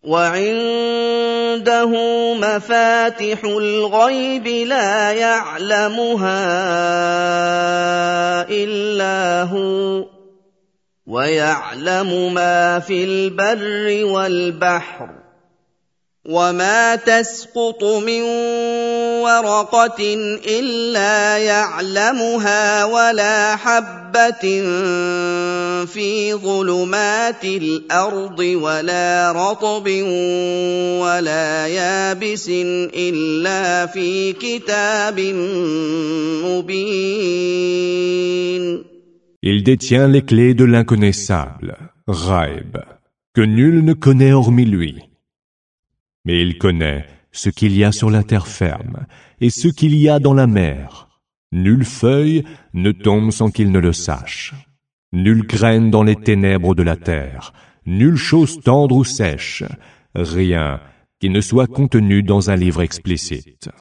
وعنده مفاتح الغيب لا يعلمها إلا هو ويعلم ما في البر والبحر وما تسقط من ورقة إلا يعلمها ولا حبة في ظلمات الأرض ولا رطب ولا يابس إلا في كتاب مبين. Il détient les clés de l'inconnaissable, Ghaib, que nul ne connaît hormis lui. Mais il connaît ce qu'il y a sur la terre ferme et ce qu'il y a dans la mer. Nulle feuille ne tombe sans qu'il ne le sache. Nulle graine dans les ténèbres de la terre, nulle chose tendre ou sèche, rien qui ne soit contenu dans un livre explicite.